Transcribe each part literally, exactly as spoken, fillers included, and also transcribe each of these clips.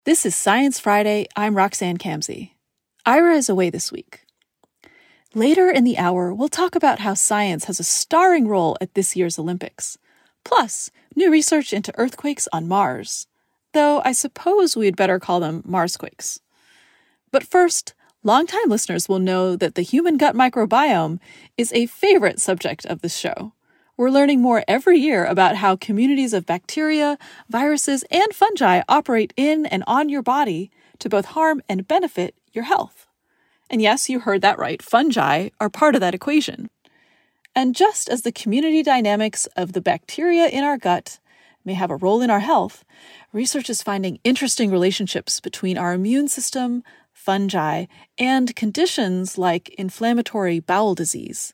This is Science Friday. I'm Roxanne Kamsey. Ira is away this week. Later in the hour, we'll talk about how science has a starring role at this year's Olympics. Plus, new research into earthquakes on Mars. Though I suppose we'd better call them Marsquakes. But first, longtime listeners will know that the human gut microbiome is a favorite subject of this show. We're learning more every year about how communities of bacteria, viruses, and fungi operate in and on your body to both harm and benefit your health. And yes, you heard that right, fungi are part of that equation. And just as the community dynamics of the bacteria in our gut may have a role in our health, research is finding interesting relationships between our immune system, fungi, and conditions like inflammatory bowel disease.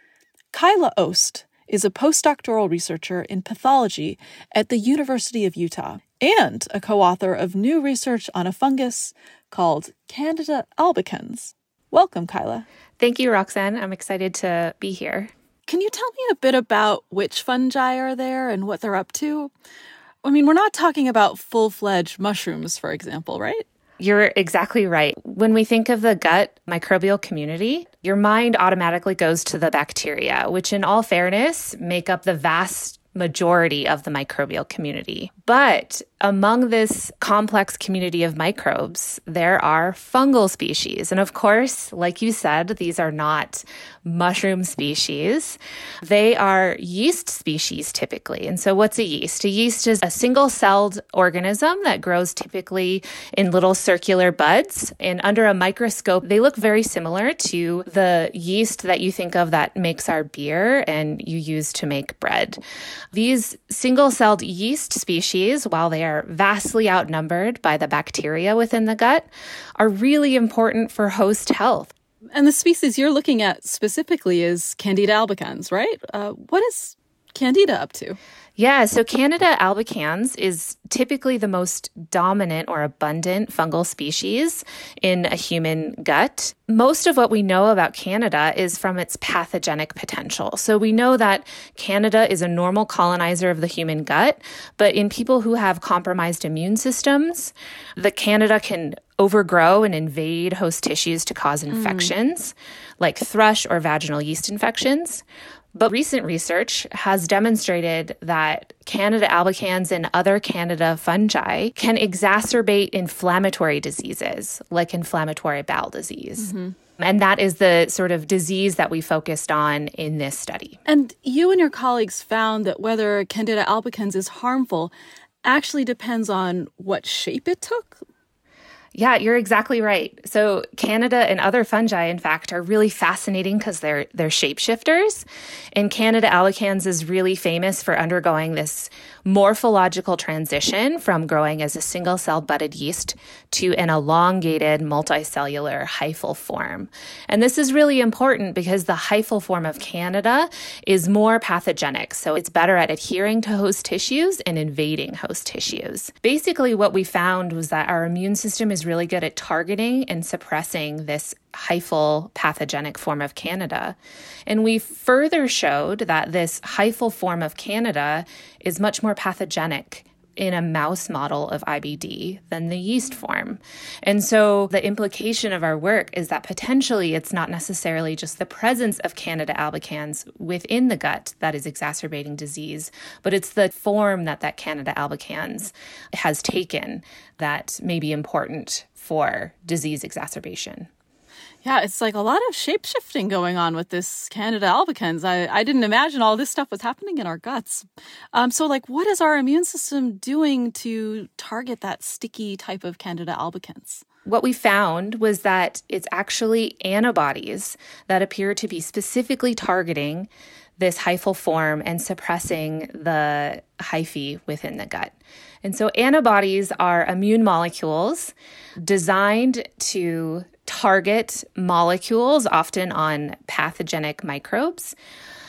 Kyla Ost is a postdoctoral researcher in pathology at the University of Utah and a co-author of new research on a fungus called Candida albicans. Welcome, Kyla. Thank you, Roxanne. I'm excited to be here. Can you tell me a bit about which fungi are there and what they're up to? I mean, we're not talking about full-fledged mushrooms, for example, right? You're exactly right. When we think of the gut microbial community, your mind automatically goes to the bacteria, which in all fairness make up the vast majority of the microbial community. But among this complex community of microbes, there are fungal species. And of course, like you said, these are not mushroom species. They are yeast species typically. And so what's a yeast? A yeast is a single-celled organism that grows typically in little circular buds. And under a microscope, they look very similar to the yeast that you think of that makes our beer and you use to make bread. These single-celled yeast species, while they are vastly outnumbered by the bacteria within the gut, are really important for host health. And the species you're looking at specifically is Candida albicans, right? Uh, what is Candida up to? Yeah, so Candida albicans is typically the most dominant or abundant fungal species in a human gut. Most of what we know about Candida is from its pathogenic potential. So we know that Candida is a normal colonizer of the human gut, but in people who have compromised immune systems, the Candida can overgrow and invade host tissues to cause infections, mm. like thrush or vaginal yeast infections. But recent research has demonstrated that Candida albicans and other Candida fungi can exacerbate inflammatory diseases like inflammatory bowel disease. Mm-hmm. And that is the sort of disease that we focused on in this study. And you and your colleagues found that whether Candida albicans is harmful actually depends on what shape it took? Yeah, you're exactly right. So Candida and other fungi, in fact, are really fascinating because they're they're shapeshifters. And Candida albicans is really famous for undergoing this morphological transition from growing as a single-cell budded yeast to an elongated multicellular hyphal form. And this is really important because the hyphal form of Candida is more pathogenic. So it's better at adhering to host tissues and invading host tissues. Basically, what we found was that our immune system is really good at targeting and suppressing this hyphal pathogenic form of Candida. And we further showed that this hyphal form of Candida is much more pathogenic in a mouse model of I B D than the yeast form. And so the implication of our work is that potentially it's not necessarily just the presence of Candida albicans within the gut that is exacerbating disease, but it's the form that that Candida albicans has taken that may be important for disease exacerbation. Yeah, it's like a lot of shape-shifting going on with this Candida albicans. I, I didn't imagine all this stuff was happening in our guts. Um, so, like, what is our immune system doing to target that sticky type of Candida albicans? What we found was that it's actually antibodies that appear to be specifically targeting this hyphal form and suppressing the hyphae within the gut. And so antibodies are immune molecules designed to target molecules, often on pathogenic microbes.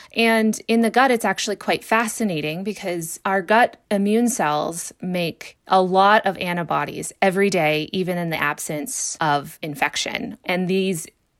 And in the gut, it's actually quite fascinating because our gut immune cells make a lot of antibodies every day, even in the absence of infection. And these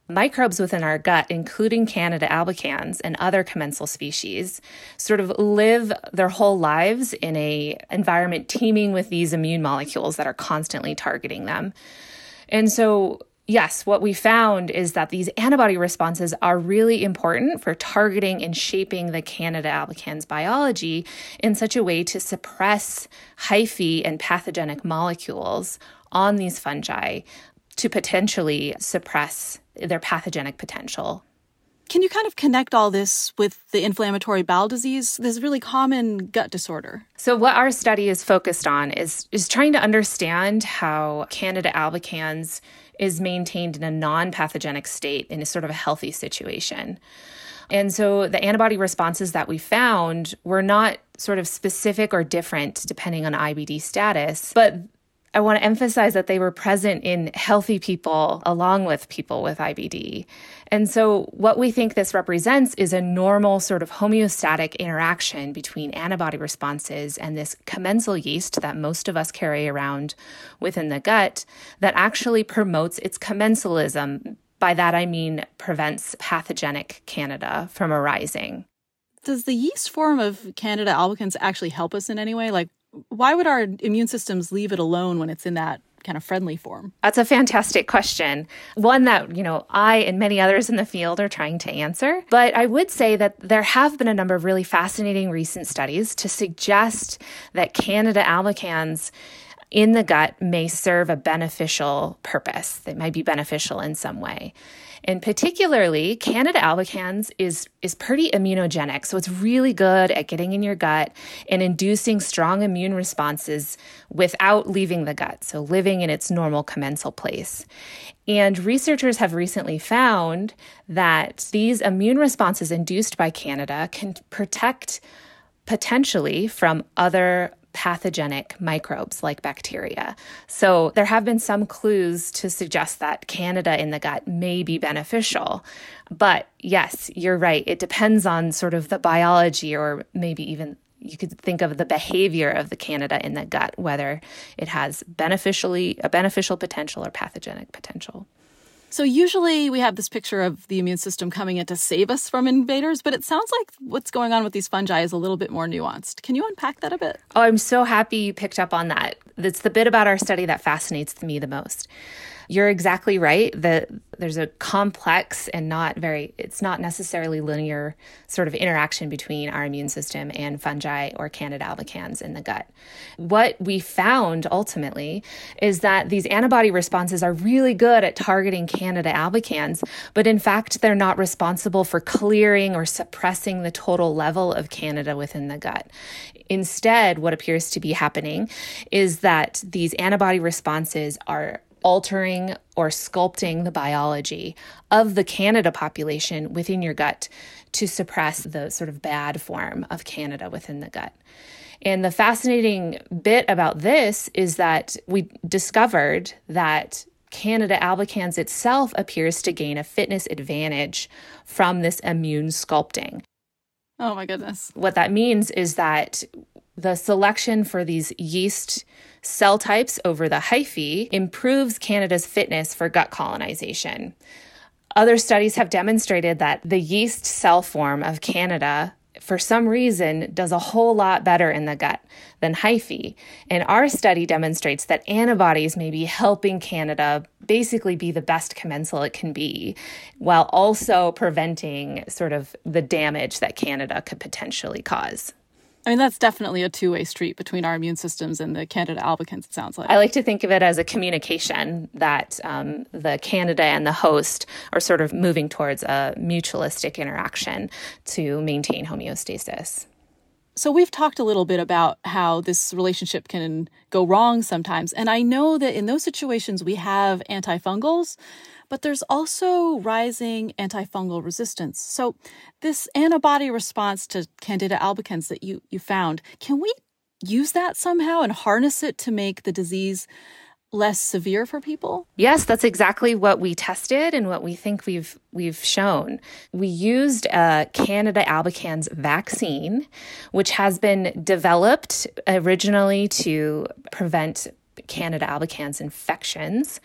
microbes within our gut, including Candida albicans and other commensal species, sort of live their whole lives in a environment teeming with these immune molecules that are constantly targeting them. And so, yes, what we found is that these antibody responses are really important for targeting and shaping the Candida albicans biology in such a way to suppress hyphae and pathogenic molecules on these fungi to potentially suppress their pathogenic potential. Can you kind of connect all this with the inflammatory bowel disease, this really common gut disorder? So what our study is focused on is, is trying to understand how Candida albicans is maintained in a non-pathogenic state in a sort of a healthy situation. And so the antibody responses that we found were not sort of specific or different depending on I B D status, but I want to emphasize that they were present in healthy people along with people with I B D. And so what we think this represents is a normal sort of homeostatic interaction between antibody responses and this commensal yeast that most of us carry around within the gut that actually promotes its commensalism. By that, I mean prevents pathogenic Candida from arising. Does the yeast form of Candida albicans actually help us in any way? Like, why would our immune systems leave it alone when it's in that kind of friendly form? That's a fantastic question. One that, you know, I and many others in the field are trying to answer. But I would say that there have been a number of really fascinating recent studies to suggest that Candida albicans in the gut may serve a beneficial purpose. They might be beneficial in some way. And particularly, Candida albicans is, is pretty immunogenic. So it's really good at getting in your gut and inducing strong immune responses without leaving the gut, so living in its normal commensal place. And researchers have recently found that these immune responses induced by Candida can protect potentially from other pathogenic microbes like bacteria. So there have been some clues to suggest that Candida in the gut may be beneficial. But yes, you're right. It depends on sort of the biology, or maybe even you could think of the behavior of the Candida in the gut, whether it has beneficially a beneficial potential or pathogenic potential. So usually we have this picture of the immune system coming in to save us from invaders, but it sounds like what's going on with these fungi is a little bit more nuanced. Can you unpack that a bit? Oh, I'm so happy you picked up on that. That's the bit about our study that fascinates me the most. You're exactly right that there's a complex and not very, it's not necessarily linear sort of interaction between our immune system and fungi or Candida albicans in the gut. What we found ultimately is that these antibody responses are really good at targeting Candida albicans, but in fact, they're not responsible for clearing or suppressing the total level of Candida within the gut. Instead, what appears to be happening is that these antibody responses are altering or sculpting the biology of the Candida population within your gut to suppress the sort of bad form of Candida within the gut. And the fascinating bit about this is that we discovered that Candida albicans itself appears to gain a fitness advantage from this immune sculpting. Oh my goodness. What that means is that the selection for these yeast cell types over the hyphae improves Candida's fitness for gut colonization. Other studies have demonstrated that the yeast cell form of Candida, for some reason, does a whole lot better in the gut than hyphae. And our study demonstrates that antibodies may be helping Candida basically be the best commensal it can be, while also preventing sort of the damage that Candida could potentially cause. I mean, that's definitely a two-way street between our immune systems and the Candida albicans, it sounds like. I like to think of it as a communication that um, the Candida and the host are sort of moving towards a mutualistic interaction to maintain homeostasis. So we've talked a little bit about how this relationship can go wrong sometimes. And I know that in those situations we have antifungals, but there's also rising antifungal resistance. So this antibody response to Candida albicans that you, you found, can we use that somehow and harness it to make the disease less severe for people? Yes, that's exactly what we tested and what we think we've we've shown. We used a Candida albicans vaccine, which has been developed originally to prevent Candida albicans infections.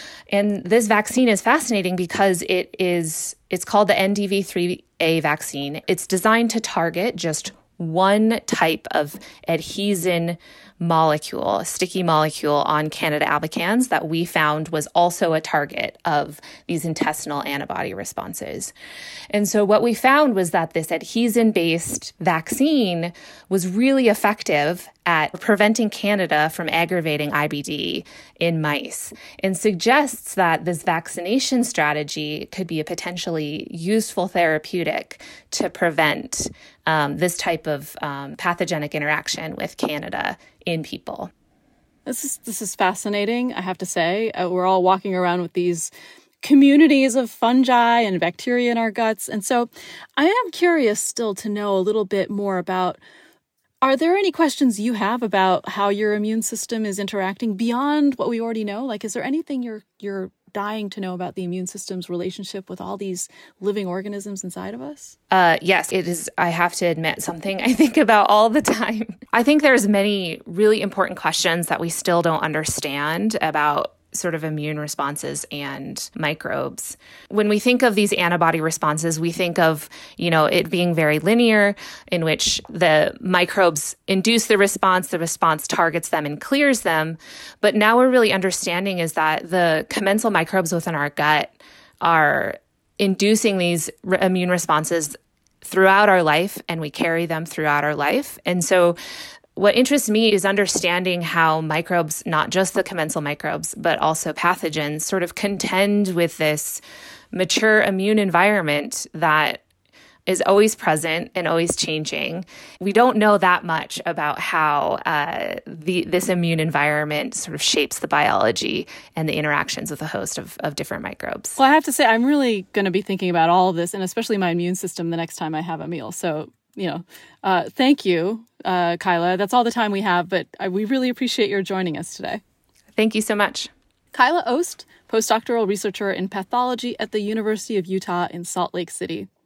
And this vaccine is fascinating because it is, it's called the N D V three A vaccine. It's designed to target just one type of adhesin molecule, a sticky molecule on Candida albicans that we found was also a target of these intestinal antibody responses. And so what we found was that this adhesin-based vaccine was really effective at preventing Candida from aggravating I B D in mice, and suggests that this vaccination strategy could be a potentially useful therapeutic to prevent um, this type of um, pathogenic interaction with Candida in people. This is this is fascinating, I have to say. Uh, we're all walking around with these communities of fungi and bacteria in our guts. And so I am curious still to know a little bit more about, are there any questions you have about how your immune system is interacting beyond what we already know? Like, is there anything you're you're dying to know about the immune system's relationship with all these living organisms inside of us? Uh, yes, it is. I have to admit, something I think about all the time. I think there's many really important questions that we still don't understand about sort of immune responses and microbes. When we think of these antibody responses, we think of, you know, it being very linear, in which the microbes induce the response, the response targets them and clears them. But now we're really understanding is that the commensal microbes within our gut are inducing these re- immune responses throughout our life, and we carry them throughout our life. And so what interests me is understanding how microbes, not just the commensal microbes, but also pathogens, sort of contend with this mature immune environment that is always present and always changing. We don't know that much about how uh, the this immune environment sort of shapes the biology and the interactions with a host of, of different microbes. Well, I have to say, I'm really going to be thinking about all of this, and especially my immune system, the next time I have a meal. So, you know, uh, thank you, uh, Kyla. That's all the time we have, but I, we really appreciate your joining us today. Thank you so much. Kyla Ost, postdoctoral researcher in pathology at the University of Utah in Salt Lake City.